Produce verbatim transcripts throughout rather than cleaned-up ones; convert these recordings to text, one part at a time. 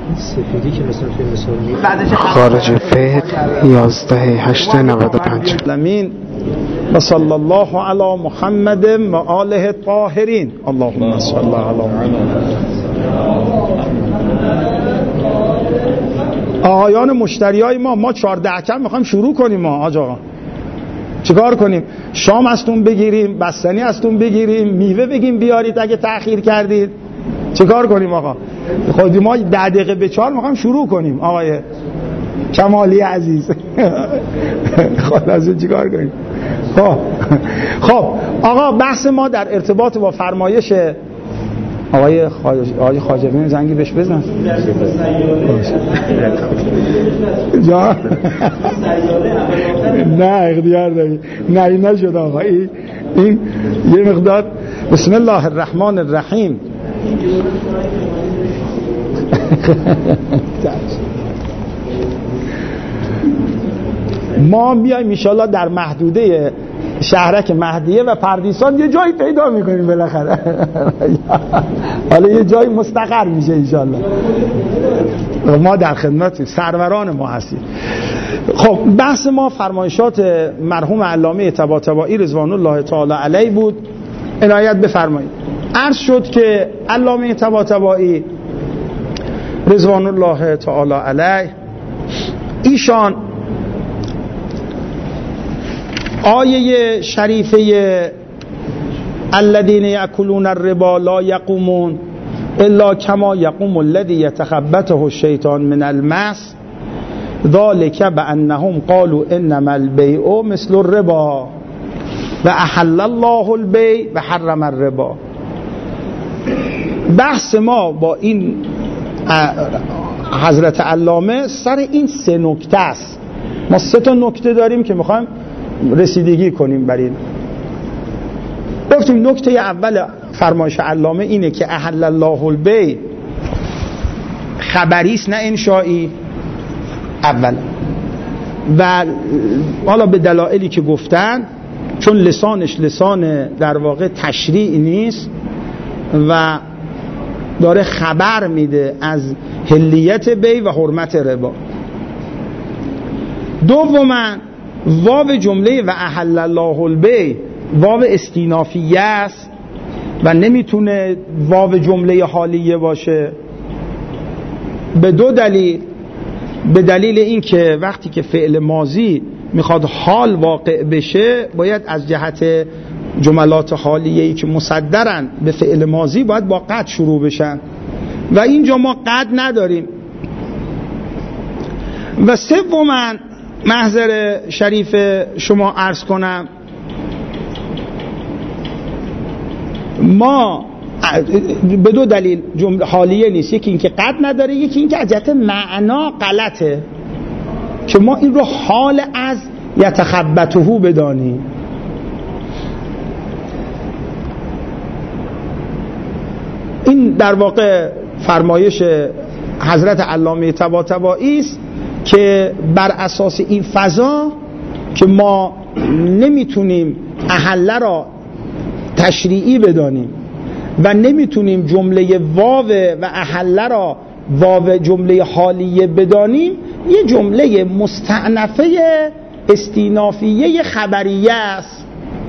سفیدی که مثلا فیلم سومی بعدش خارج فقه یازده هشت نود و پنج. امین و صلی الله علی محمد و آله الطاهرین. اللهم صل علی محمد. آقایان مشتریای ما ما چهارده کم میخوایم شروع کنیم. ما آج آقا چیکار کنیم؟ شام ازتون بگیریم، بستنی ازتون بگیریم، میوه بگیم بیارید اگه تأخیر کردید. چیکار کنیم آقا؟ خودی ما ده دقیقه به چهار میخوایم شروع کنیم. آقای کمالی عزیز خلاصه چیکار کنیم؟ خب خب آقا بحث ما در ارتباط با فرمایش آقای خواجه آقای خواجوی زنگی بهش بزن. جان نه اختیار داری. نه این نشد آقا. این این یه مقدار. بسم الله الرحمن الرحیم. ما بیایم ان شاءالله در محدوده شهرک مهدیه و پردیسان یه جایی پیدا میکنیم بالاخره. حالا یه جایی مستقر میشه ان شاءالله. ما در خدمت سروران ما هستیم. خب بحث ما فرمایشات مرحوم علامه طباطبایی رضوان الله تعالی علیه بود. عنایت بفرمایید. عرض شد که علامه طباطبایی رضوان الله تعالی علیه ایشان آیه شریفه الذین یأکلون الربا لا یقومون الا کما یقوم الذی یتخبطه الشیطان من المس ذلک بانهم قالوا انما البیع مثل الربا و احل الله البیع و حرم الربا. بحث ما با این حضرت علامه سر این سه نکته است. ما سه تا نکته داریم که میخوایم رسیدگی کنیم بر این. گفتیم نکته اول فرمایش علامه اینه که احل الله البیع خبری است نه انشایی اول، و حالا به دلایلی که گفتن چون لسانش لسان در واقع تشریع نیست و داره خبر میده از حلیت بیع و حرمت ربا. دوما واو جمله و احل الله البیع واو استینافیه است و نمیتونه واو جمله حالیه باشه به دو دلیل. به دلیل این که وقتی که فعل ماضی میخواد حال واقع بشه باید از جهت جملات حالیه‌ای که مصدرن به فعل ماضی باید با قد شروع بشن و اینجا ما قد نداریم. و سوما محضر شریف شما عرض کنم ما به دو دلیل جمله حالیه نیست. یکی این که قد نداره، یکی این که از جهت معنا غلطه که ما این رو حال از یتخبطه بدانیم. این در واقع فرمایش حضرت علامه طباطبایی است که بر اساس این فضا که ما نمیتونیم احله را تشریعی بدانیم و نمیتونیم جمله واو و احله را واو جمله حالیه بدانیم، یه جمله مستأنفه استینافیه خبریه است.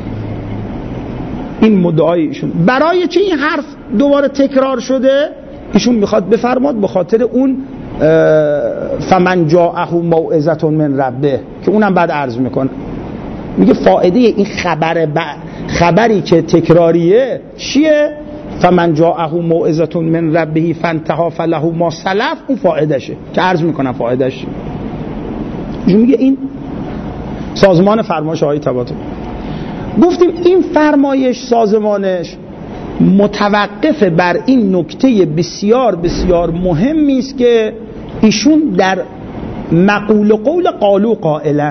این مدعای ایشون. برای چه این حرف دوباره تکرار شده؟ ایشون میخواد بفرماد به خاطر اون فمن جاءه موعظة من ربه که اونم بعد عرض میکنه. میگه فائده این خبر ب... خبری که تکراریه چیه؟ فمن جاءه موعظة من ربه فانتهى فله ما سلف. اون فائدشه که عرض میکنم فائدهش. ایشون میگه این سازمان فرمایش آقای طباطبایی. گفتیم این فرمایش سازمانش متوقف بر این نکته بسیار بسیار مهمی است که ایشون در مقول قول قالو قائلا.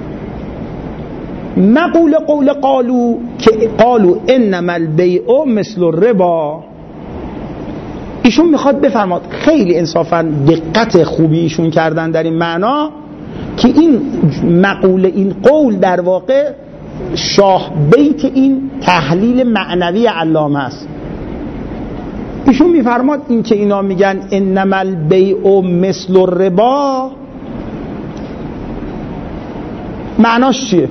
مقول قول قالو که قالو انما البیع مثل الربا، ایشون میخواد بفرماد خیلی انصافا دقت خوبی ایشون کردن در این معنا که این مقول این قول در واقع شاه بیت این تحلیل معنوی علامه است. ایشون میفرماد این که اینا میگن انما البیع مثل الربا معناش چیه؟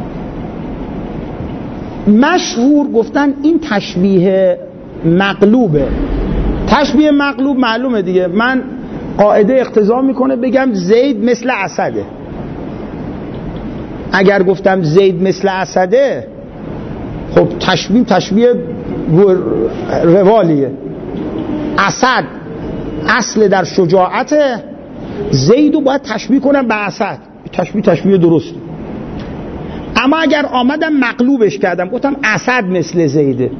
مشهور گفتن این تشبیه مقلوبه. تشبیه مقلوب معلومه دیگه، من قاعده اقتضا میکنه بگم زید مثل اسده. اگر گفتم زید مثل اسده خب تشبیه تشبیه روالیه. اسد اصل در شجاعته، زیدو باید تشبیه کنم به اسد، تشبیه تشبیه درست. اما اگر آمدم مقلوبش کردم گفتم اسد مثل زیده،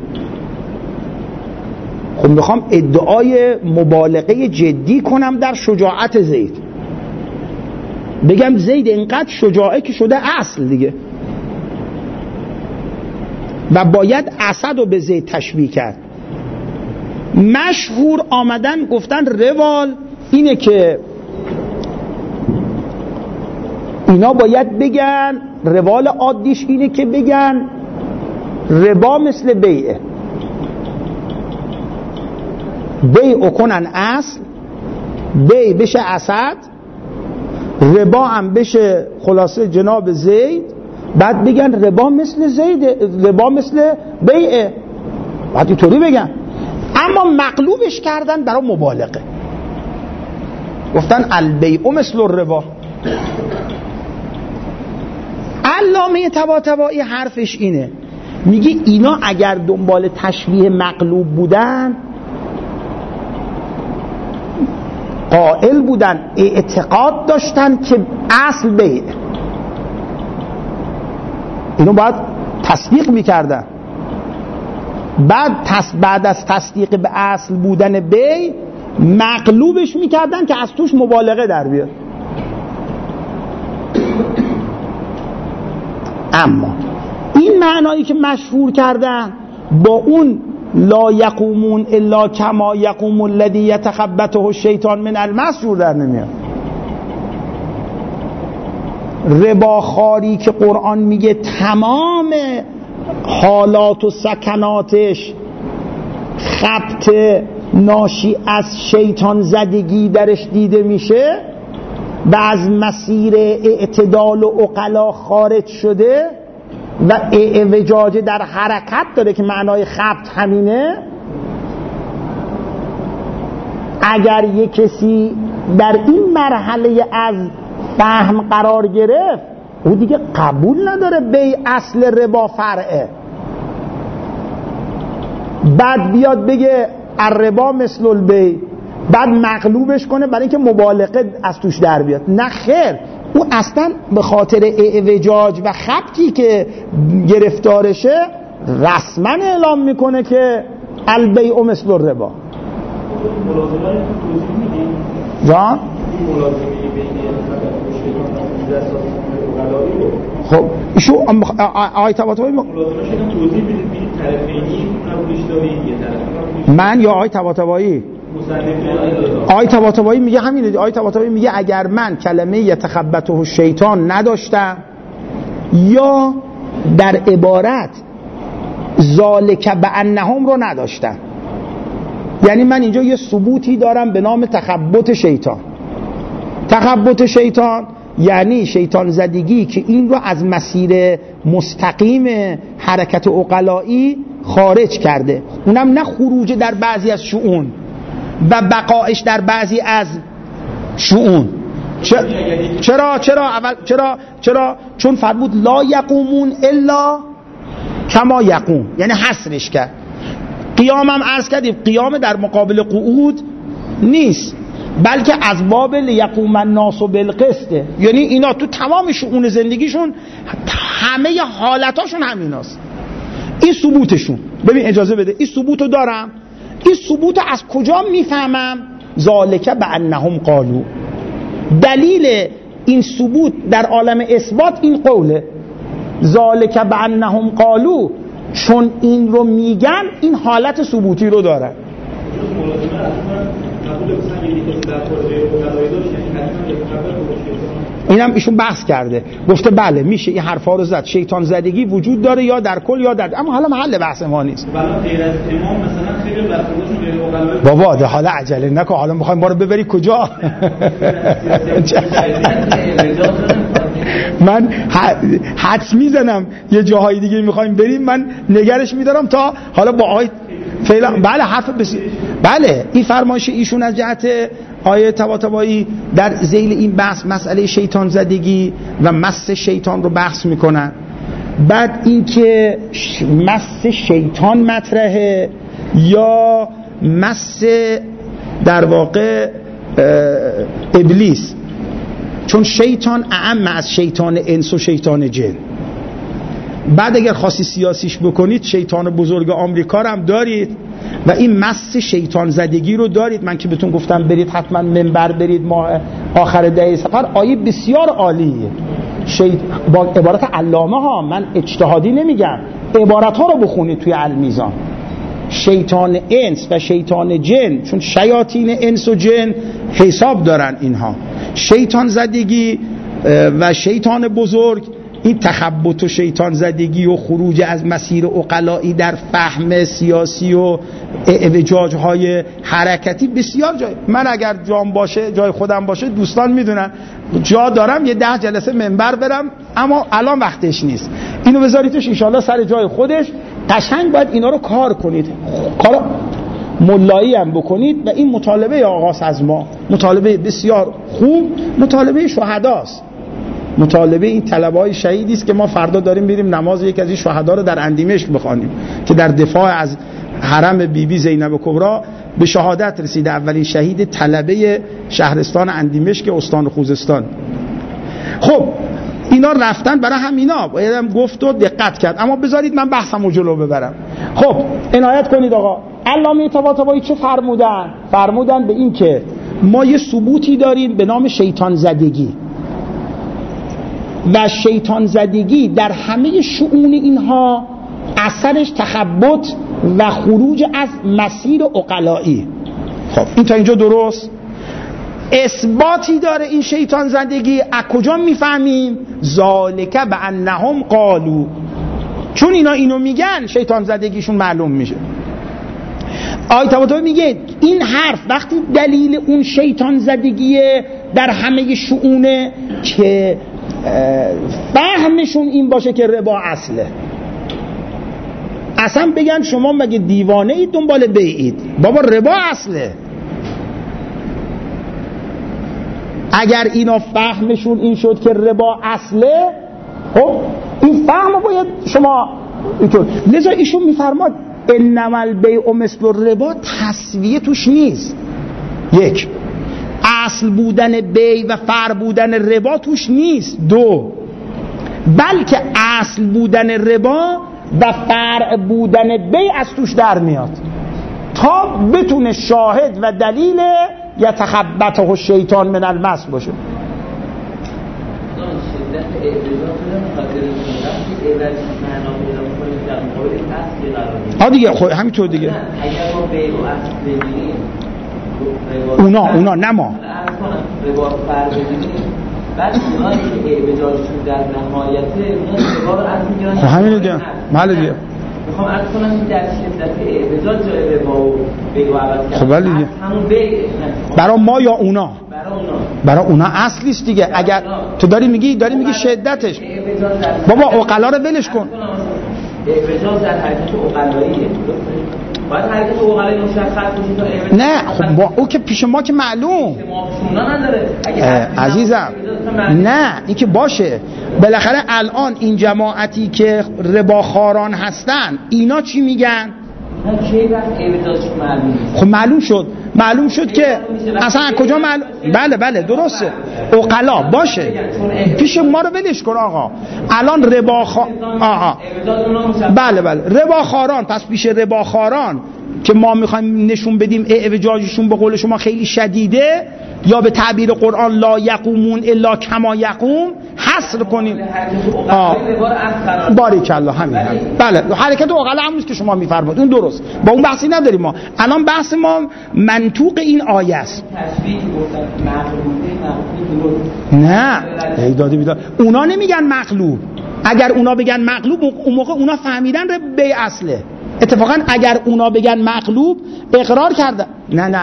خب میخوام ادعای مبالغه جدی کنم در شجاعت زید، بگم زید اینقدر شجاعه که شده اصل دیگه، و باید اسد رو به زید تشبیه کرد. مشهور آمدن گفتن روال اینه که اینا باید بگن، روال عادیش اینه که بگن ربا مثل بیعه، بیع کنن اصل، بیع بشه اسد، ربا هم بشه خلاصه جناب زید، بعد بگن ربا مثل زید، ربا مثل بیعه، بعد اینطوری بگن. اما مقلوبش کردن برای مبالغه، گفتن البیع مثل الربا. علامه طباطبایی حرفش اینه، میگه اینا اگر دنبال تشبیه مقلوب بودن، قائل بودن، اعتقاد داشتن که اصل بیع، اینو باید تصدیق میکردن. بعد تص... بعد از تصدیق به اصل بودن بیع مقلوبش میکردن که از توش مبالغه در بیاد. اما این معنایی که مشهور کردن با اون لا یقومون الا کما یقوم الذی یتخبطه الشیطان من المس جور در نمیاد. رباخواری که قرآن میگه تمام حالات و سکناتش خبط ناشی از شیطان زدگی درش دیده میشه و از مسیر اعتدال و عقلا خارج شده و اعوجاج در حرکت داره که معنای خبط همینه، اگر یک کسی در این مرحله از فهم قرار گرفت او دیگه قبول نداره بیع اصل ربا فرعه، بعد بیاد بگه الربا مثل البیع، بعد مقلوبش کنه برای اینکه مبالغه از توش در بیاد. نه خیر، او اصلا به خاطر اعوجاج و خبطی که گرفتارشه رسما اعلام میکنه که البیع مثل الربا. جان؟ خب ایشو آیه طباطبایی من یا آیه طباطبایی آیه طباطبایی میگه همینه. آیه طباطبایی میگه اگر من کلمه یتخبطه الشیطان نداشتم یا در عبارت ذالک بانهم رو نداشتم، یعنی من اینجا یه ثبوتی دارم به نام تخبط شیطان. تخبط شیطان یعنی شیطان زدگی که این رو از مسیر مستقیم حرکت عقلایی خارج کرده، اونم نه خروج در بعضی از شؤون و بقایش در بعضی از شؤون. چرا چرا اول چرا چرا چون فرمود لا یقومون الا کما یقوم، یعنی حصرش کرد. قیام هم عرض کردیم قیام در مقابل قعود نیست، بلکه از باب لیقوم الناس بالقسط، یعنی اینا تو تمام شؤون زندگیشون همه حالتاشون همیناست. این ثبوتشون. ببین اجازه بده، این ثبوتو دارم. این ثبوت از کجا میفهمم؟ ذالک بانهم قالوا. دلیل این ثبوت در عالم اثبات این قوله ذالک بانهم قالوا، چون این رو میگن این حالت ثبوتی رو دارن. اینم ایشون بحث کرده، گفته بله میشه این حرفا رو زد، شیطان زدگی وجود داره یا در کل یا در، اما حالا محل بحث ما نیست. غیر از امام مثلا خیلی برخوردشون غیر اقلا. بابا ده حالا عجله نکن، حالا میخوایم ما رو ببری کجا؟ من حدس میزنم یه جاهای دیگه میخوایم بریم، من نگرش میدارم تا حالا با آیه فعلا. بله حرف بسیار بله، این فرمایش ایشون از جهت آیه طباطبایی در ذیل این بحث مسئله شیطان زدگی و مس شیطان رو بحث میکنن. بعد اینکه مس شیطان مطرحه یا مس در واقع ابلیس، چون شیطان اعم از شیطان انس و شیطان جن. بعد اگر خاصی سیاسیش بکنید شیطان بزرگ آمریکا رو هم دارید و این مس شیطان زدگی رو دارید. من که بهتون گفتم برید حتما منبر برید، ما آخر دهه سفر آیه بسیار عالیه شیط... با عبارت علامه ها، من اجتهادی نمیگم، عبارت ها رو بخونید توی المیزان. شیطان انس و شیطان جن، چون شیاطین انس و جن حساب دارن اینها، شیطان زدگی و شیطان بزرگ، این تخبط و شیطان زدگی و خروج از مسیر عقلایی در فهم سیاسی و اعوجاج های حرکتی بسیار جای. من اگر جام باشه، جای خودم باشه، دوستان میدونن جا دارم یه ده جلسه منبر برم، اما الان وقتش نیست. اینو بذاریدش انشالله سر جای خودش، قشنگ باید اینا رو کار کنید، کار ملایی هم بکنید. و این مطالبه آغاز از ما مطالبه بسیار خوب، مطالبه شهداست، مطالبه این طلبه‌های شهیدی است که ما فردا داریم میریم نماز یک از این شهدا رو در اندیمشق بخوانیم که در دفاع از حرم بیبی بی زینب کبرا به شهادت رسیده، اولین شهید طلبه شهرستان اندیمشق استان خوزستان. خب اینا رفتن برای همینا بایدم گفت و دقت کرد، اما بذارید من بحثمو جلو ببرم. خب عنایت کنید آقا، علامه طباطبایی چه فرمودن؟ فرمودن به این که ما یه ثبوتی داریم به نام شیطان زدگی و شیطان زدگی در همه شؤون اینها اثرش تخبط و خروج از مسیر عقلایی. خب این تا اینجا درست؟ اثباتی داره این شیطان زدگی. از کجا میفهمیم؟ ذالک بانهم قالوا، چون اینا اینو میگن شیطان زدگیشون معلوم میشه. آیه طباطبایی میگه این حرف وقتی دلیل اون شیطان زدگیه در همه شؤونه که فهمشون این باشه که ربا اصله. اصلا بگن شما مگه دیوانه اید دنبال بیعید؟ بابا ربا اصله. اگر اینا فهمشون این شد که ربا اصله، خب این فهم باید شما اینطور. لذا ایشون میفرماد انما البیع مثل الربا، تسویه توش نیست. یک، اصل بودن بیع و فرع بودن ربا توش نیست. دو، بلکه اصل بودن ربا و فرع بودن بیع از توش در میاد تا بتونه شاهد و دلیل یتخبطه الشیطان من المس باشه. ها دیگه خب همینطور دیگه. اونا اونا نه ما بعد اونایی که اعوجاجشون در نهایته اون ربا رو از میگیرن. خب همین دیگه بله دیگه. میخوام عرض کنم که در شدت اعوجاج جای ربا و بیع و عوض کردن. خب بله دیگه. همون بیع برای ما یا اونا؟ برای اونا. برای اونا اصلی است دیگه. اگر تو داری میگی داری میگی شدتش، بابا عقلا رو ولش کن. اعوجاج در حرکت عقلاییه. باید حرکت عقلایی مشخص بشه تا نه خب با او که پیش ما که معلوم عزیزم. نه این که باشه، بالاخره الان این جماعتی که رباخواران هستن اینا چی میگن؟ خب معلوم شد معلوم شد که اصلا از کجا معلوم؟ بله بله درسته، عقلا باشه پیش ما رو ولش کن آقا. الان رباخوار آها بله بله رباخواران، پس پیش رباخواران که ما میخوایم نشون بدیم اعوجاجشون به قول شما خیلی شدیده، یا به تعبیر قرآن لا یقومون الا کما یقوم، حصر کنیم. باریکالله همین هم. بله حرکت عقلا همونیست که شما میفرمایید، اون درست، با اون بحثی نداریم ما. الان بحث ما منطوق این آیه است. نه ایداد بیداد اونا نمیگن مقلوب. اگر اونا بگن مقلوب اون موقع اونا فهمیدن به اصله. اتفاقا اگر اونا بگن مقلوب اقرار کرده. نه نه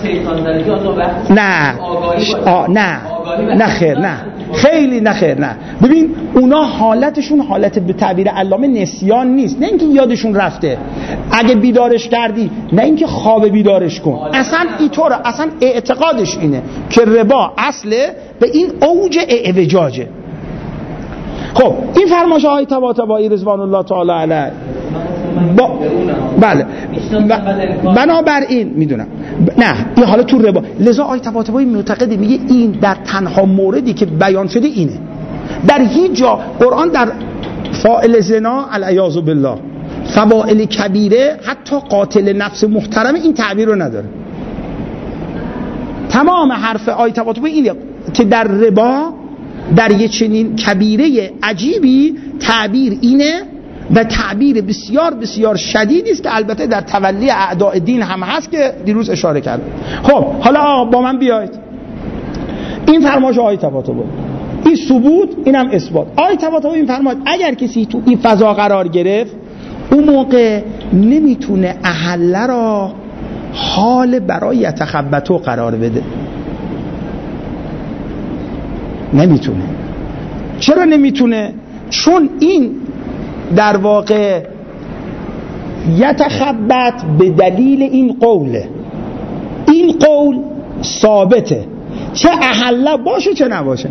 نه آه نه نه خیر نه خیلی نه خیر نه. ببین اونا حالتشون حالت به تعبیر علامه نسیان نیست، نه اینکه یادشون رفته. اگه بیدارش کردی نه اینکه خواب بیدارش کن، اصلا اینطوره، اصلا اعتقادش اینه که ربا اصله به این اوج اعوجاجه. خب این فرمایش های طباطبایی رضوان الله تعالی علیه با... بله بنابراین میدونم ب... نه این حالا تو ربا، لذا آیه طباطبایی معتقده میگه این در تنها موردی که بیان شده اینه، در هیچ جا قرآن در فاعل زنا العیاذ بالله، فواعل کبیره، حتی قاتل نفس محترم این تعبیر رو نداره. تمام حرف آیه طباطبایی اینه که در ربا در یه چنین کبیره عجیبی تعبیر اینه و تعبیر بسیار بسیار شدیدی است که البته در تولی اعداء دین هم هست که دیروز اشاره کردم. خب حالا با من بیایید، این فرمایش آیه طباطبایی، این ثبوت، اینم اثبات. آیه طباطبایی این فرمایش اگر کسی تو این فضا قرار گرفت اون موقع نمیتونه احله را حال برای یتخبطو قرار بده، نمیتونه. چرا نمیتونه؟ چون این در واقع یتخبط به دلیل این قوله، این قول ثابته، چه احله باشه چه نباشه.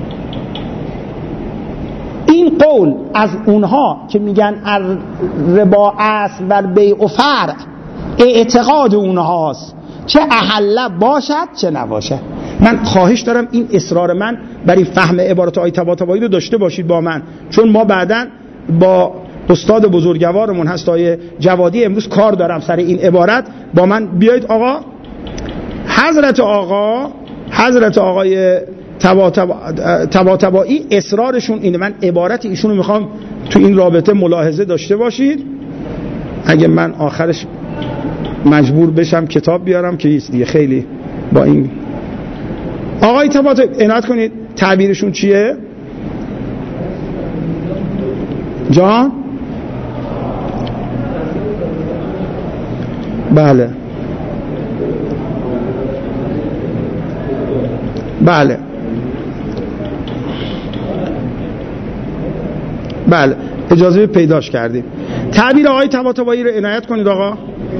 این قول از اونها که میگن ربا اصل و بیع و فرع اعتقاد اونهاست، چه احله باشد چه نباشه. من خواهش دارم این اصرار من برای فهم عبارت آیه طباطبایی رو داشته باشید با من، چون ما بعداً با استاد بزرگوارمون هست آیه جوادی امروز کار دارم سر این عبارت. با من بیایید آقا. حضرت آقا حضرت آقای طباطبایی اصرارشون اینه. من عبارت ایشونو میخوام تو این رابطه ملاحظه داشته باشید، اگه من آخرش مجبور بشم کتاب بیارم که ایست دیگه. خیلی با این آقای طباطبایی عنایت کنید، تعبیرشون چیه؟ جان؟ بله بله بله اجازه پیداش کردیم. تعبیر آقای طباطبایی رو عنایت کنید آقا.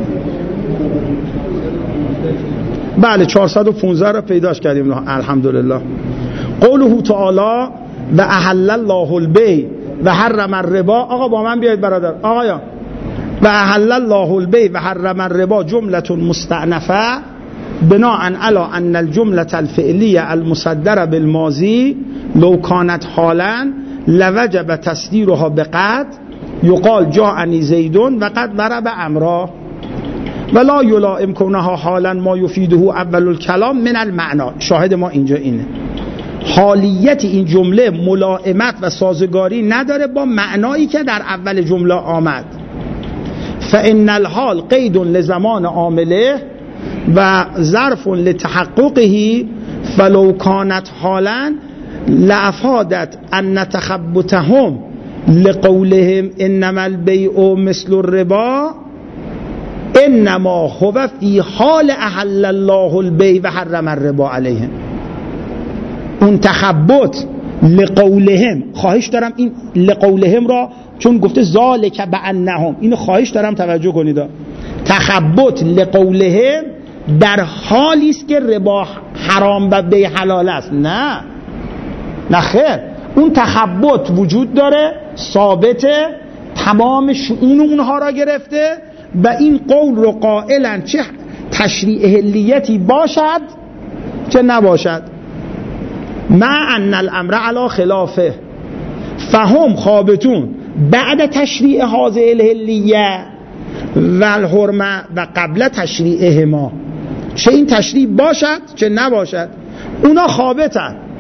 بله چهارصد و پانزده رو پیداش کردیم الحمدلله. قوله تعالی و احل الله البیع و حرم الربا. آقا با من بیاید برادر آقایا. و احل الله البیع و حرم الربا جملة مستأنفه بناء علی ان الجملة الفعلیه المصدره بالماضی لو كانت حالا لوجب تصدیرها بقد یقال جاءنی زیدون و قد ضرب عمرو ولا یلائم کونها حالا ما یفیده اول الکلام من المعنا. شاهد ما اینجا اینه، حالیت این جمله ملائمت و سازگاری نداره با معنایی که در اول جمله آمد. فان الحال قید لزمان عامله و ظرف لتحققه فلو كانت حالا لافادت ان تخبطهم لقولهم انما البيع مثل الربا انما هو فی حال احل الله البیع و حرم الربا علیهم. اون تخبط لقولهم، خواهش دارم این لقولهم را، چون گفته ذالک بانهم، اینو خواهش دارم توجه کنید. تخبط لقولهم در حالی است که ربا حرام و بیع حلال است. نه نه خیر، اون تخبط وجود داره، ثابته، تمام شؤون اونها را گرفته و این قول رو قائلا چه تشریع اهلیتی باشد چه نباشد، مع ان الامر علی خلافه فهم خابتون بعد تشریع هذه الاهلیه و الحرمه و قبل تشریعهما. چه این تشریع باشد چه نباشد اونا خابتن،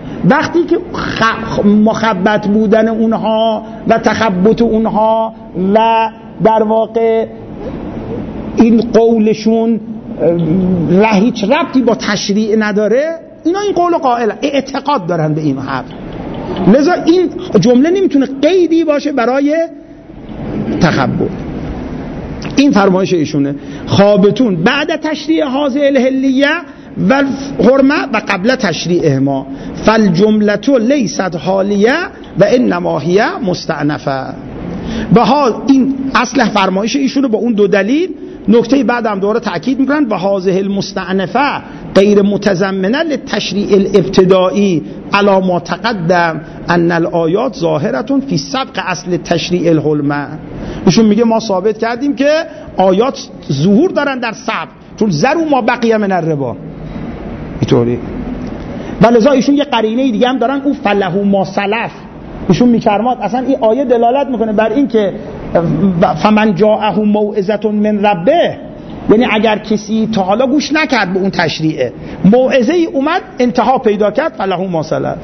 وقتی که خ... مخبط بودن اونها و تخبط اونها و در واقع این قولشون ره هیچ ربطی با تشریع نداره، اینا این قول قائل اعتقاد دارن به این حق، لذا این جمله نمیتونه قیدی باشه برای تخبط. این فرمایش ایشونه: خابتون بعد تشریع هذه الحلیه و حرمه و قبل تشریعهما فالجملة لیست حالیه و انما هی مستأنفه. به ها این اصل فرمایش ایشونه با اون دو دلیل. نکته بعد هم دوباره تأکید میکنن و هذه المستأنفه غیر متضمنه للتشریع الابتدایی علی ما تقدم ان الآیات ظاهرة فی سبق اصل تشریع الحلمه. ایشون میگه ما ثابت کردیم که آیات ظهور دارن در سبق، چون ذرو ما بقیه من الربا اینطوری. ولذا ایشون یه قرینه دیگه هم دارن، اون فله ما سلف. ایشون میکرمات اصلا این آیه دلالت میکنه بر این که فمن جاءه موعظة من ربه، یعنی اگر کسی تا حالا گوش نکرد به اون تشریعه، موعظه ای اومد انتها پیدا کرد، فله ما سلف.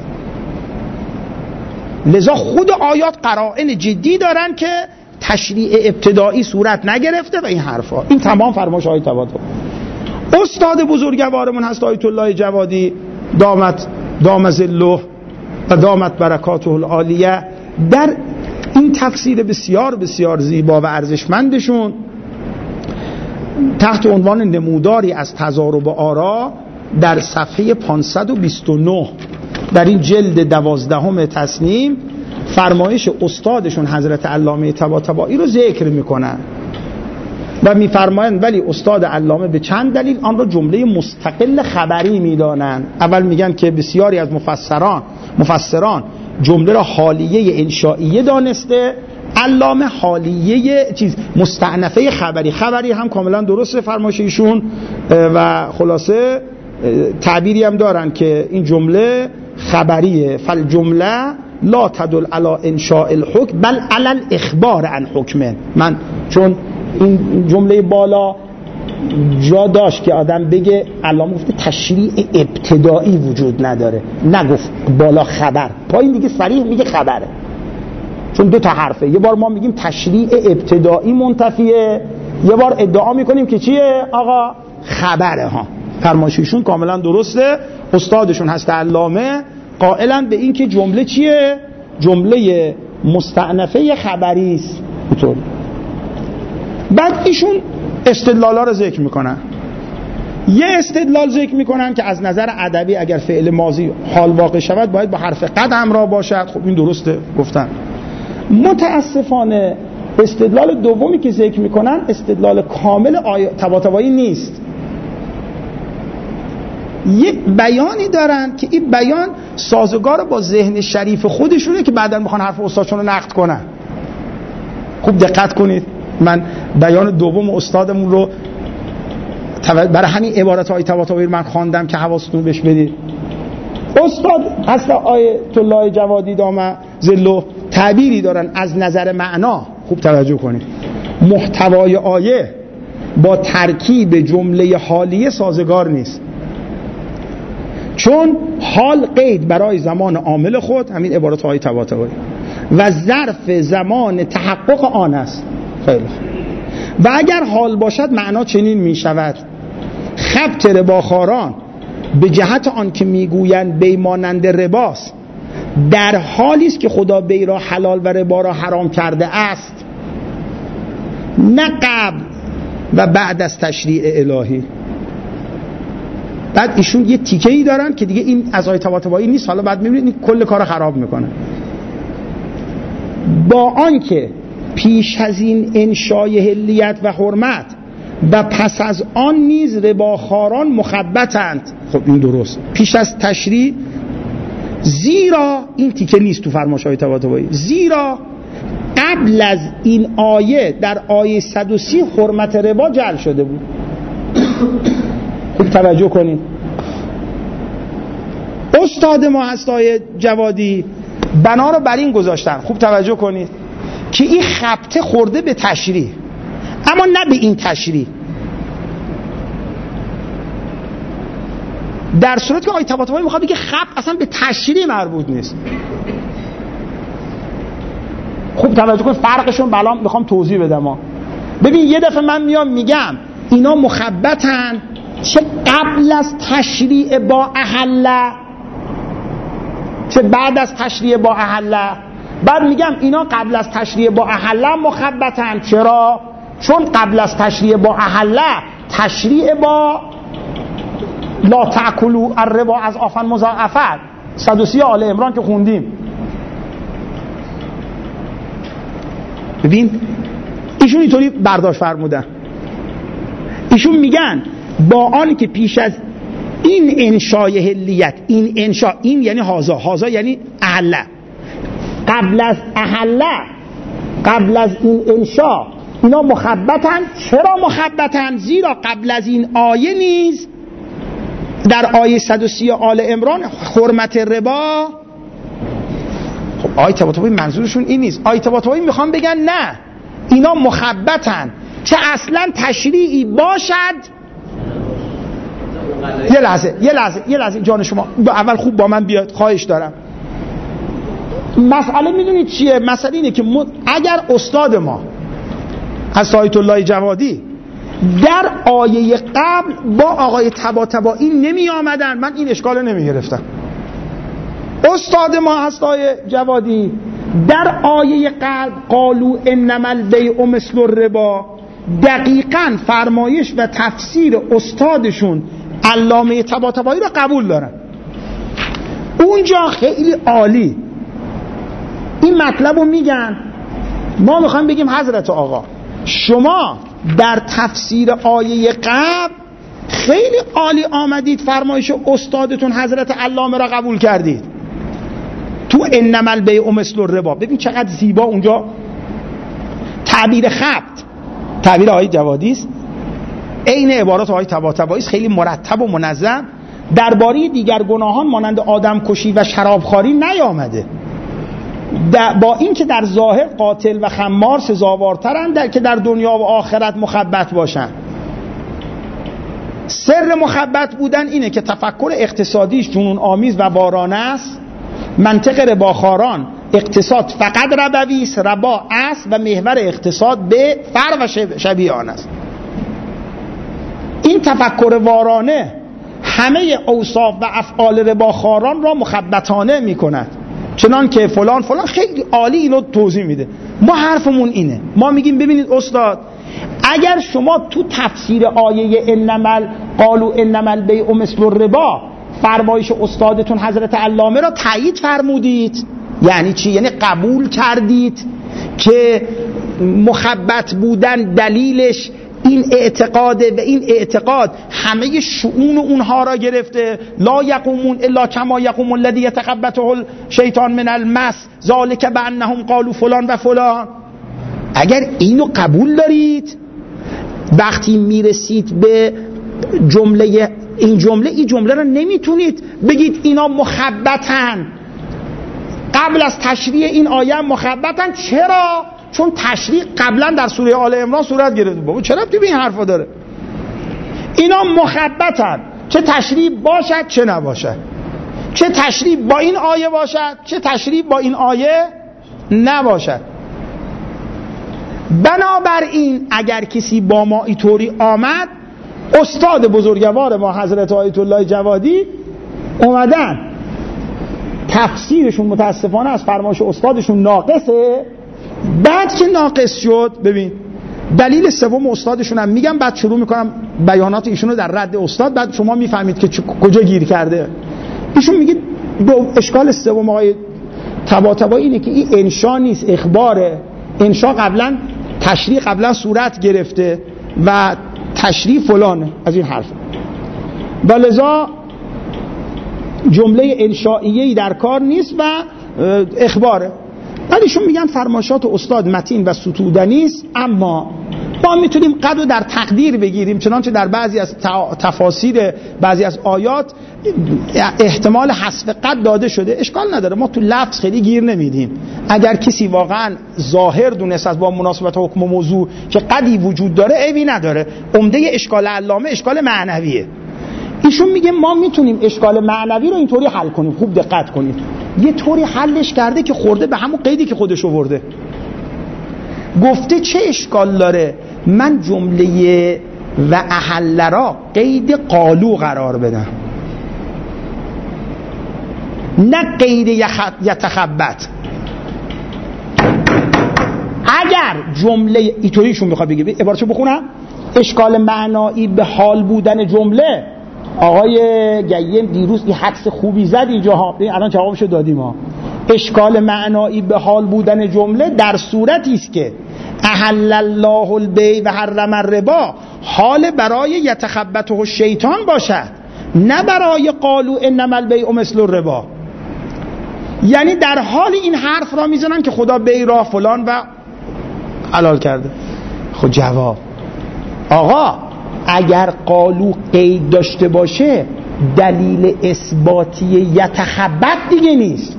لذا خود آیات قرائن جدی دارن که تشریع ابتدایی صورت نگرفته و این حرفا. این تمام فرمایش های تواتر. استاد بزرگوارمون هست آیت الله جوادی دامت دام ظله و دامت برکاته العالیه، در این تفسیر بسیار بسیار زیبا و ارزشمندشون تحت عنوان نموداری از تضارب آرا در صفحه پانصد و بیست و نه در این جلد دوازدهم تصنیم فرمایش استادشون حضرت علامه طباطبایی رو ذکر میکنن و میفرمایند ولی استاد علامه به چند دلیل آن را جمله مستقل خبری میدانند. اول میگن که بسیاری از مفسران مفسران جمله را حالیه انشائیه دانسته، علامه حالیه چیز مستأنفه خبری. خبری هم کاملا درسته فرمایش ایشون و خلاصه تعبیری هم دارن که این جمله خبریه. فالجمله لا تدل علی انشاء الحکم بل علی الاخبار عن حکم. من چون این جمله بالا جا داشت که آدم بگه علامه گفته تشریع ابتدایی وجود نداره، نگفت بالا خبر، پایین دیگه صریح میگه خبره، چون دو تا حرفه. یه بار ما میگیم تشریع ابتدایی منتفیه، یه بار ادعا میکنیم که چیه آقا خبره ها. فرمایششون کاملا درسته. استادشون هست علامه قائلا به این که جمله چیه؟ جمله مستأنفه خبری است. اینطور بعد ایشون استدلالا رو ذکر میکنن. یه استدلال ذکر میکنن که از نظر ادبی اگر فعل ماضی حال واقع شود باید با حرف قد همراه باشد. خب این درسته گفتن. متاسفانه استدلال دومی که ذکر میکنن استدلال کامل طباطبایی نیست. یه بیانی دارن که این بیان سازگار با ذهن شریف خودشونه که بعداً میخوان حرف استادشون رو نقد کنن. خوب دقت کنید، من بیان دوم استادمون رو برای همین عبارت های طباطبایی من خواندم که حواستون بهش بدید. استاد اصل آیت الله جوادی دامه ظله تعبیری دارن از نظر معنا. خوب توجه کنید، محتوای آیه با ترکیب جمله حالیه سازگار نیست، چون حال قید برای زمان عامل خود، همین عبارت های طباطبایی، و ظرف زمان تحقق آن است. خیلی و اگر حال باشد معنا چنین می شود: خبط رباخواران به جهت آن که میگویند بی مانند رباست، در حالی است که خدا بی را حلال و ربا را حرام کرده است، نه قبل و بعد از تشریع الهی. بعد ایشون یه تیکه‌ای دارن که دیگه این از آیه طباطبایی نیست، حالا بعد میبینید این کل کار خراب میکنه. با آنکه پیش از این انشای حلیت و حرمت و پس از آن نیز رباخواران مخبطند. خب این درست، پیش از تشریع، زیرا این تیکه نیست تو فرمایش‌های طباطبایی، زیرا قبل از این آیه در آیه صد و سی حرمت ربا جعل شده بود. خوب توجه کنید، استاد ما هست آیه جوادی بنا رو بر این گذاشتن. خوب توجه کنید که این خبطه خورده به تشریع، اما نه به این تشریع. در صورتی که آیه طباطبایی میخواد بگه خب اصلا به تشریع مربوط نیست. خوب توجه کن فرقشون بلا میخوام توضیح بدم ها. ببین یه دفعه من میام میگم اینا مخبطن چه قبل از تشریع با احله چه بعد از تشریع با احله. بعد میگم اینا قبل از تشریع با احله مخبطن. چرا؟ چون قبل از تشریع با احله تشریع با لا تأکلوا الربا از آفن مضاعفه صد و سی آل عمران که خوندیم. ببین ایشون اینطوری برداشت فرمودن. ایشون میگن با آن که پیش از این انشای حلیت، این انشا، این یعنی هازا، هازا یعنی احله، قبل از احله، قبل از این انشا اینا مخبطن. چرا مخبطن؟ زیرا قبل از این آیه نیز در آیه صد و سی آل عمران حرمت ربا. خب آیه طباطبایی منظورشون این نیست. آیه طباطبایی میخوان بگن نه اینا مخبطن چه اصلا تشریعی باشد. یه لحظه یه لحظه یه لحظه جان شما اول خوب با من بیاد، خواهش دارم. مسئله میدونید چیه؟ مسئله اینه که م... اگر استاد ما از آیت الله جوادی در آیه قبل با آقای طباطبایی نمی آمدن من این اشکال نمی گرفتم. استاد ما هست آقای جوادی در آیه قبل قالوا انما البیع مثل الربا دقیقاً فرمایش و تفسیر استادشون علامه طباطبایی رو قبول دارن. اونجا خیلی عالی این مطلب رو میگن. ما میخوایم بگیم حضرت آقا شما در تفسیر آیه قبل خیلی عالی آمدید، فرمایش استادتون حضرت علامه را قبول کردید تو انما البیع مثل الربا. ببین چقدر زیبا اونجا تعبیر خبط تعبیر آقای جوادی است، عین عبارات آقای طباطبایی است، خیلی مرتب و منظم. درباره دیگر گناهان مانند آدمکشی و شرابخواری نیامده، با این که در ظاهر قاتل و خمار سزاوارترند در که در دنیا و آخرت مخبط باشن. سر مخبط بودن اینه که تفکر اقتصادیش جنون آمیز و وارانه است. منطق رباخواران اقتصاد فقط ربوی است، ربا است و محور اقتصاد به فر و شبیه آن است. این تفکر وارانه همه اوصاف و افعال رباخواران را مخبطانه می کند، چنان که فلان فلان خیلی عالی اینو توضیح میده. ما حرفمون اینه، ما میگیم ببینید استاد اگر شما تو تفسیر آیه انما قالوا انما البیع مثل الربا فرمایش استادتون حضرت علامه را تایید فرمودید، یعنی چی؟ یعنی قبول کردید که مخبط بودن دلیلش این اعتقاده و این اعتقاد همه شؤون اونها را گرفته. لا یقومون الا کما یقوم الذی یتخبطه الشیطان من المس ذالک بانهم قالوا فلان و فلان. اگر اینو قبول دارید وقتی میرسید به جمله این جمله این جمله را نمیتونید بگید اینا مخبطن قبل از تشریع این آیه مخبطن. چرا؟ چون تشریع قبلا در سوره آل عمران صورت گرفته. بابا چرا تو این حرفا داره؟ اینا مخبطن چه تشریع باشد چه نباشد، چه تشریع با این آیه باشد چه تشریع با این آیه نباشد. بنابراین اگر کسی با ما اینطوری آمد، استاد بزرگوار ما حضرت آیت الله جوادی اومدن تفسیرشون متاسفانه از فرمایش استادشون ناقصه. بعد که ناقص شد ببین دلیل سوم استادشون هم میگم، بعد شروع میکنم بیانات ایشونو در رد استاد، بعد شما میفهمید که کجا گیر کرده. ایشون میگه دو اشکال سوم آقای طباطبایی اینه که این انشا نیست، اخباره. انشا قبلا تشریع قبلا صورت گرفته و تشریع فلانه از این حرف، ولذا جمله انشائیه‌ای در کار نیست و اخباره. ولیشون میگن فرمایشات استاد متین و ستودنی است، اما ما میتونیم قدر در تقدیر بگیریم، چنانچه در بعضی از تفاسیر بعضی از آیات احتمال حذف قد داده شده. اشکال نداره، ما تو لفظ خیلی گیر نمیدیم. اگر کسی واقعا ظاهر دونست از با مناسبت حکم و موضوع که قدی وجود داره عیبی نداره. عمده اشکال علامه اشکال معنویه. ایشون میگه ما میتونیم اشکال معنوی رو اینطوری حل کنیم. خوب دقت کنید، یه طوری حلش کرده که خورده به همون قیدی که خودش آورده. گفته چه اشکال داره من جمله و احل را قید قالو قرار بدم، نه قید یتخبط. اگر جمله اینطوریشون میخواد بگه، عبارتشو بخونم، اشکال معنایی به حال بودن جمله. آقای گیم دیروز این حدس خوبی زد اینجا، الان جوابشو دادیم ها. اشکال معنایی به حال بودن جمله در صورتی است که احل الله البیع و حرم الربا حال برای یتخبطه الشیطان باشد، نه برای قالو انما البیع مثل الربا. یعنی در حال این حرف را میزنن که خدا بیع را فلان و حلال کرده. خب جواب آقا اگر قالو قید داشته باشه دلیل اثباتی یتخبط دیگه نیست.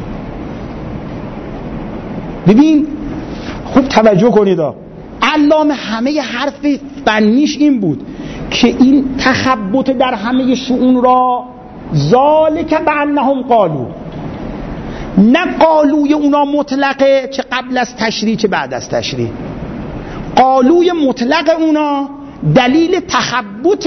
ببین خوب توجه کنید، علامه همه حرف فنیش این بود که این تخبط در همه شؤون را ذالک بانهم قالو، نه قالوی اونا مطلقه چه قبل از تشریع چه بعد از تشریع. قالوی مطلق اونا دلیل تخبط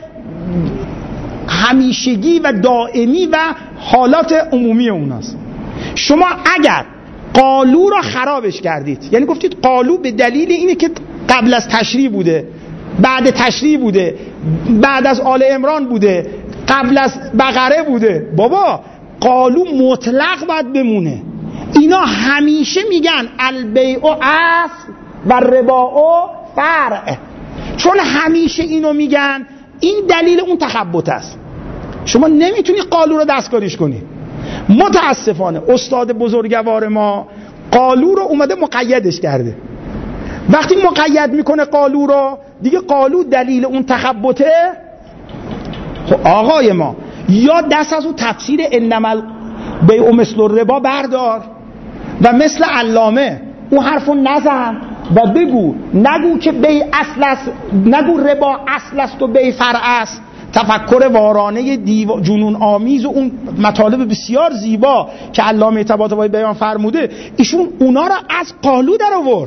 همیشگی و دائمی و حالات عمومی اوناست. شما اگر قالو را خرابش کردید، یعنی گفتید قالو به دلیل اینه که قبل از تشریع بوده، بعد تشریع بوده، بعد از آل عمران بوده، قبل از بقره بوده، بابا قالو مطلق باید بمونه. اینا همیشه میگن البیع اصل و ربا فرع، چون همیشه اینو میگن این دلیل اون تخبط است. شما نمیتونی قالو رو دستکاریش کنی. متاسفانه استاد بزرگوار ما قالو رو اومده مقیدش کرده. وقتی مقید میکنه قالو رو، دیگه قالو دلیل اون تخبطه. خب آقای ما یا دست از اون تفسیر انما بیع مثل الربا بردار و مثل علامه اون حرفو نزن و بگو، نگو که بیع اصل است، نگو ربا اصل است و بیع فرع است. تفکر وارانه دیو... جنون آمیز و اون مطالب بسیار زیبا که علامه طباطبایی بیان فرموده، ایشون اونا را از قالو در آورد.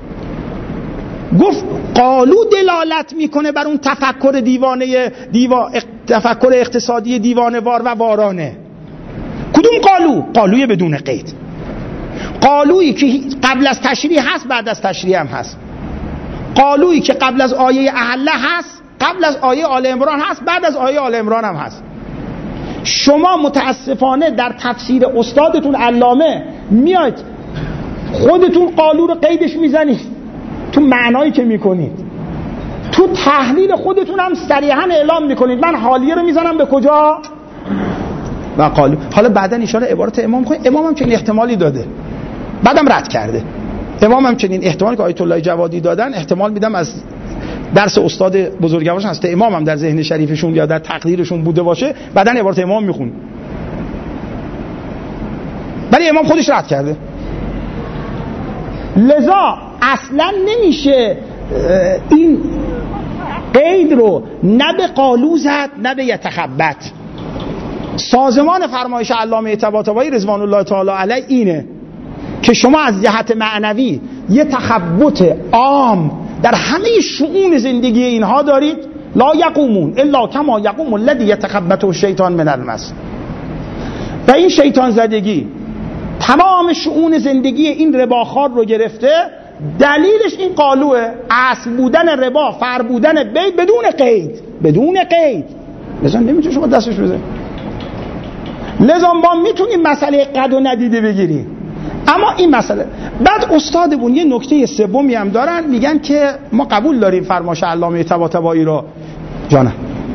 گفت قالو دلالت میکنه بر اون تفکر دیوانه دیوا... تفکر اقتصادی دیوانه وار و وارانه. کدوم قالو؟ قالوی بدون قید، قالویی که قبل از تشریع هست بعد از تشریع هم هست، قالویی که قبل از آیه احله هست قبل از آیه آل عمران هست بعد از آیه آل عمران هم هست. شما متاسفانه در تفسیر استادتون علامه میاد خودتون قالو رو قیدش میزنید تو معنایی که میکنید، تو تحلیل خودتون هم صریحا اعلام میکنید من حالیه رو میزنم به کجا؟ و قالو. حالا بعدا ان شاء الله عبارت امام کنید. امام هم چنین احتمالی داده بعدم رد کرده. امام هم چنین احتمالی که آیت الله جوادی دادن احتمال میدم از درس استاد بزرگوارشون هست، امام هم در ذهن شریفشون یا در تقدیرشون بوده باشه، بعدن عبارت امام میخون. ولی امام خودش رد کرده. لذا اصلا نمیشه این قید رو نه به قالو زد نه به یتخبط. سازمان فرمایش علامه طباطبایی رضوان الله تعالی علیه اینه که شما از جهت معنوی یه تخبط عام در همه شؤون زندگی اینها دارید. لا یقومون الا کما یقوم الذی یتخبطه الشیطان من المس. و این شیطان زدگی تمام شؤون زندگی این رباخوار رو گرفته. دلیلش این قالوه، اصل بودن ربا، فر بودن بیع بدون قید، بدون قید. لذا نمیتونی شما دستش بزنید. لذا ما میتونیم مسئله قد و ندیده بگیریم، اما این مسئله. بعد استادمون یه نکته سومی هم دارن، میگن که ما قبول داریم فرمایش علامه طباطبایی رو. جانم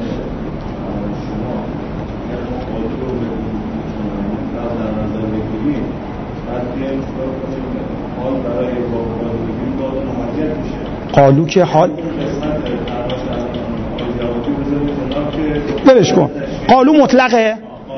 قالو که حال برش کن. قالو مطلقه؟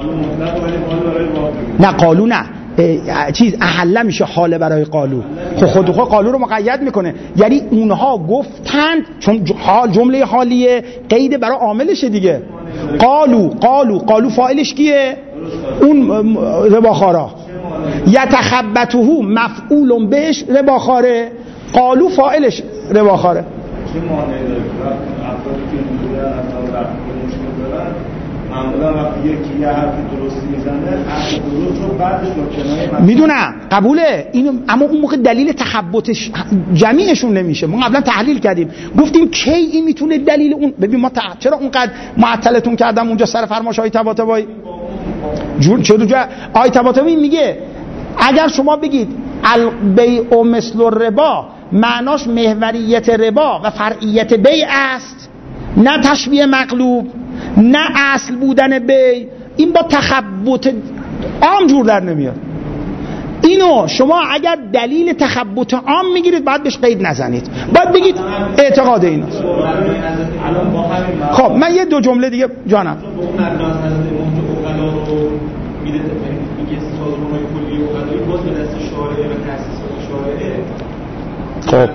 نه قالو نه چیز احله میشه حاله برای قالو. خب خود خود قالو رو مقید میکنه. یعنی اونها گفتند چون حال جمله حالیه قید برای عاملشه دیگه. قالو قالو قالو فاعلش کیه؟ اون رباخارا. یتخبطه مفعول بهش رباخاره، قالو فاعلش رباخاره. چه معنی داره؟ افرادی که اینجوری هستن مشکل دارن معمولا وقتی یکی یه حرف درستی میزنه حرف درست رو بعدش با کنایه میدونم قبوله اینو، اما اون موقع دلیل تخبطش جمعیشون نمیشه. ما قبلا تحلیل کردیم گفتیم کی این میتونه دلیل اون. ببین ما تح... چرا اونقدر معطلتون کردم اونجا سر فرمایش های طباطبایی جون چرا جا آی طباطبایی میگه اگر شما بگید البیع مثل الربا معناش محوریت ربا و فرعیت بیع است، نه تشبیه مقلوب، نه اصل بودن بیع، این با تخبط عام جور در نمیاد. اینو شما اگر دلیل تخبط عام میگیرید باید بهش قید نزنید، باید بگید اعتقاد ایناست. خب من یه دو جمله دیگه جانم خب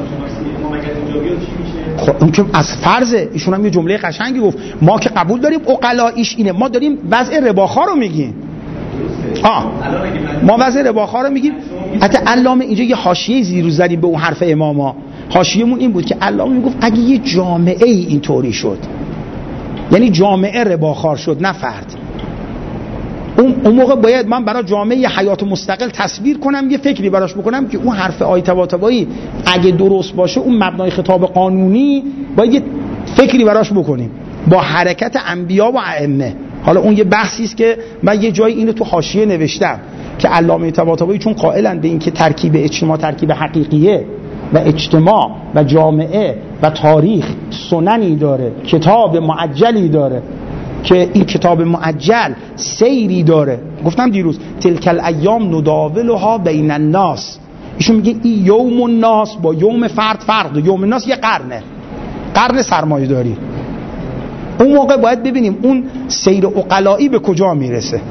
خب اون که از فرضه ایشون هم یه جمله قشنگی گفت ما که قبول داریم عقلاییش اینه، ما داریم وضع رباخا رو میگیم. آه ما وضع رباخا رو میگیم. حتی علامه اینجا یه حاشیه زیر زدیم به اون حرف اماما. حاشیه‌مون این بود که علامه میگفت اگه یه جامعه ای اینطوری شد، یعنی جامعه رباخوار شد نه فرد، اون اون موقع باید من برای جامعه حیات مستقل تصویر کنم، یه فکری براش بکنم که اون حرف آیه طباطبایی اگه درست باشه اون مبنای خطاب قانونی باید یه فکری براش بکنیم با حرکت انبیا و ائمه. حالا اون یه بحثی است که من یه جایی اینو تو حاشیه نوشتم که علامه طباطبایی چون قائلن به این که ترکیب اجتماع ترکیب حقیقیه و اجتماع و جامعه و تاریخ سننی داره، کتاب معجلی داره که این کتاب معجل سیری داره. گفتم دیروز تلک الایام نداولها بین الناس، ایشون میگه این یوم الناس با یوم فرد فرق داره. یوم الناس یه قرنه، قرن سرمایه داری. اون موقع باید ببینیم اون سیر عقلایی به کجا میرسه.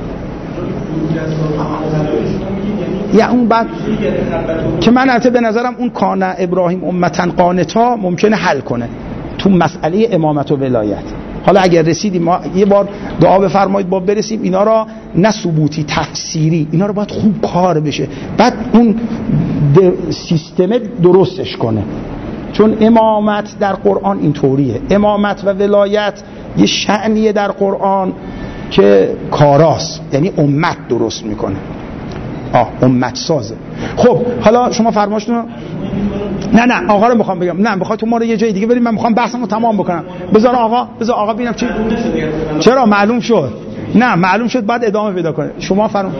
یا اون بعد که من البته به نظرم اون کان ابراهیم امتن قانتا ممکنه حل کنه تو مسئله امامت و ولایت. حالا اگر رسیدیم ما یه بار دعا بفرمایید با برسیم اینا را نه ثبوتی تفسیری، اینا رو باید خوب کار بشه، بعد اون سیستم درستش کنه. چون امامت در قرآن اینطوریه، امامت و ولایت یه شأنیه در قرآن که کاراست، یعنی امت درست میکنه، آه امت سازه. خب حالا شما فرماشتون. نه نه آقا رو میخوام بگم، نه میخوای تو ما رو یه جای دیگه بریم، من میخوام بحثمو تمام بکنم. بذار آقا بذار آقا ببینم چی. چرا معلوم شد؟ نه معلوم شد بعد ادامه پیدا کنه. شما فرمون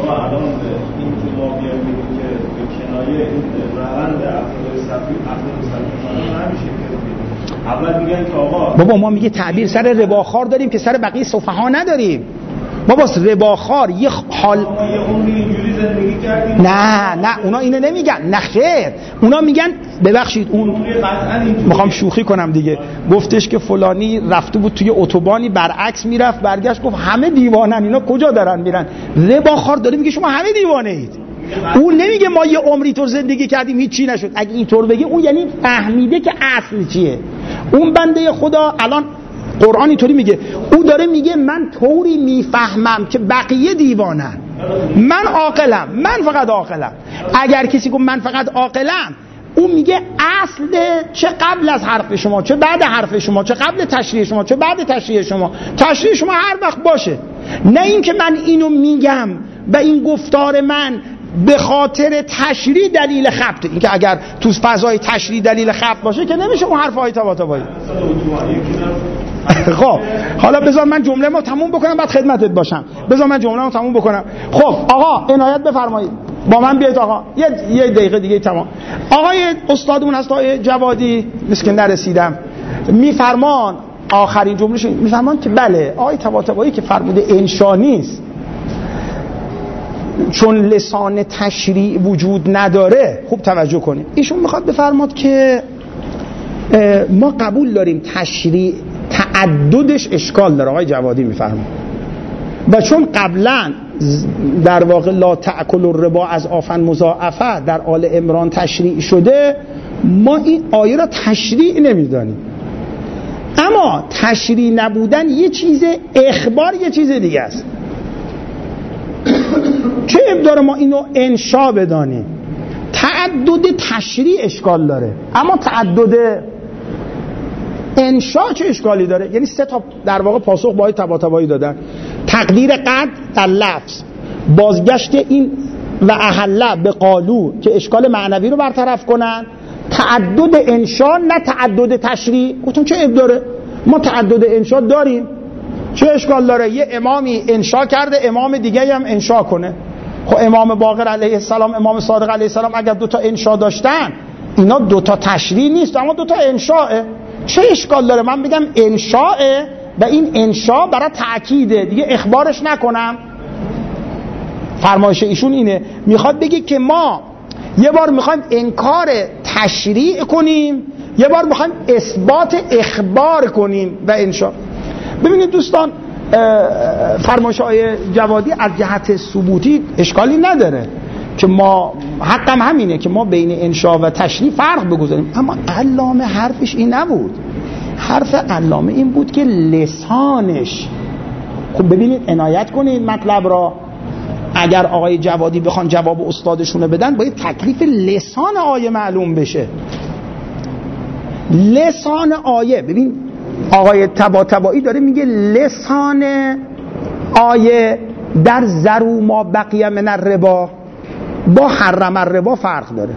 اول میگن که آقا بابا ما میگه تعبیر سر رباخوار داریم که سر بقیه صفحا نداریم. ما باز رباخوار یه حال نه نه اونا اینو نمیگن، نه خیر، اونا میگن ببخشید اون میخوام شوخی کنم دیگه، گفتش که فلانی رفته بود توی اتوبانی برعکس میرفت برگشت گفت همه دیوانن، اینا کجا دارن میرن؟ رباخوار داره میگه شما همه دیوانه اید. اون نمیگه ما یه عمری طور زندگی کردیم هیچی نشد. اگه اینطور بگه اون یعنی فهمیده که اصل چیه. اون بنده خدا الان قرآن اینطوری میگه، او داره میگه من طوری میفهمم که بقیه دیوانن، من عاقلم، من فقط عاقلم. اگر کسی گفت من فقط عاقلم، اون میگه اصل چه قبل از حرف شما، چه بعد حرف شما، چه قبل تشریح شما، چه بعد تشریح شما. تشریح شما هر وقت باشه، نه اینکه من اینو میگم و این گفتار من به خاطر تشریح دلیل خبط. اینکه اگر تو فضای تشریح دلیل خبط باشه که نمیشه اون حرفای طباطبایی. خب حالا بذار من جمله ما تموم بکنم بعد خدمتت باشم. بذار من جمله ما تموم بکنم. خب آقا عنایت بفرمایید با من بیاید آقا یه یه دقیقه دیگه تمام. آقای استادمون هست آقای جوادی، مثل که نرسیدم، میفرمان آخرین جملهش میفرمان که بله آقای طباطبایی که فرموده انشا نیست چون لسان تشریع وجود نداره. خوب توجه کنید، ایشون میخواد بفرماد که ما قبول داریم تشریع تعددش اشکال داره. آقای جوادی میفرماد و چون قبلا در واقع لا تأکل الربا از آفن مضاعفه در آل عمران تشریع شده، ما این آیه را تشریع نمیدانیم. اما تشریع نبودن یه چیز، اخبار یه چیز دیگه است. چه عیب داره ما اینو انشا بدانیم؟ تعدد تشریع اشکال داره، اما تعدد انشا چه اشکالی داره؟ یعنی سه تا در واقع پاسخ باید طباطبایی دادن. تقدیر قد در لفظ، بازگشت این و احله به قالو که اشکال معنوی رو برطرف کنن، تعدد انشا نه تعدد تشریع. گفتم چه عیب داره؟ ما تعدد انشا داریم، چه اشکال داره؟ یه امامی انشا کرده، امام دیگه هم انشا کنه. خب امام باقر علیه السلام، امام صادق علیه السلام اگر دوتا انشا داشتن، اینا دوتا تشریع نیست اما دوتا انشاءه، چه اشکال داره من بگم انشاءه و این انشا برای تأکیده، دیگه اخبارش نکنم؟ فرمایش ایشون اینه، میخواد بگه که ما یه بار میخوایم انکار تشریع کنیم، یه بار میخوایم اثبات اخبار کنیم و انشا. ببینید دوستان، فرمایش های جوادی از جهت ثبوتی اشکالی نداره که ما حقم همینه که ما بین انشا و تشریع فرق بگذاریم، اما علامه حرفش این نبود. حرف علامه این بود که لسانش، خب ببینید عنایت کنید مطلب را، اگر آقای جوادی بخوان جواب استادشونه بدن باید تکلیف لسان آیه معلوم بشه. لسان آیه، ببین آقای طباطبایی داره میگه لسان آیه در ذرو ما بقیه من الربا با حرم الربا فرق داره.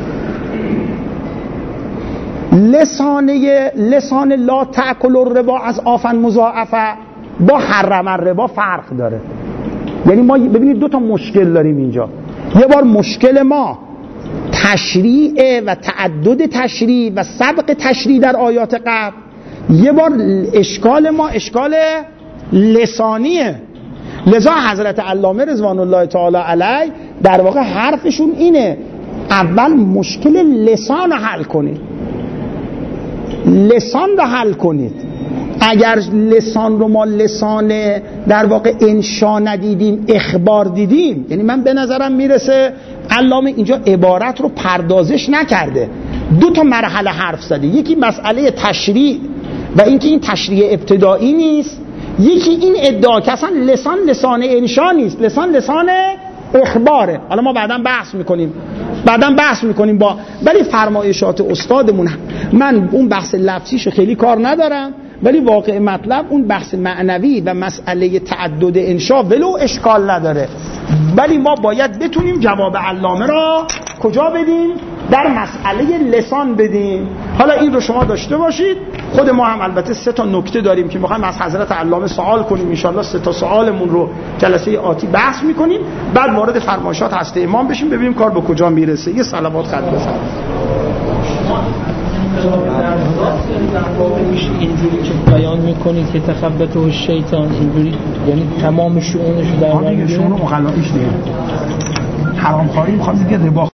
لسانه لسان لا تأکل الربا از آفن مضاعفه با حرم الربا فرق داره. یعنی ما ببینید دو تا مشکل داریم اینجا. یه بار مشکل ما تشریع و تعدد تشریع و سبق تشریع در آیات قبل، یه بار اشکال ما اشکال لسانیه. لذا حضرت علامه رضوان الله تعالی علیه در واقع حرفشون اینه، اول مشکل لسان رو حل کنید، لسان رو حل کنید. اگر لسان رو ما لسان در واقع انشا ندیدیم، اخبار دیدیم، یعنی من به نظرم میرسه علامه اینجا عبارت رو پردازش نکرده، دو تا مرحله حرف زده. یکی مسئله تشریع و اینکه این تشریع ابتدایی نیست، یکی این ادعا که اصلا لسان لسان انشا نیست، لسان لسان اخباره. حالا ما بعداً بحث میکنیم بعداً بحث میکنیم با ولی فرمایشات استادمون، من اون بحث لفظیشو خیلی کار ندارم، ولی واقع مطلب اون بحث معنوی و مسئله تعدد انشا ولو اشکال نداره، ولی ما باید بتونیم جواب علامه را کجا بدیم؟ در مسئله لسان بدیم. حالا این رو شما داشته باشید. خود ما هم البته سه تا نکته داریم که میخوایم از حضرت علامه سوال کنیم، ان شاءالله سه تا سوالمون رو جلسه آتی بحث میکنیم، بعد وارد فرمایشات هسته امام بشیم ببینیم کار به کجا میرسه. یه صلوات خط بفرمایید. اینجوری که بیان میکنید که تخبطه الشیطان، اینجوری یعنی تمام شؤونش در شؤون مقلعیش دیگه حرام خواری میخواد دیگه ربا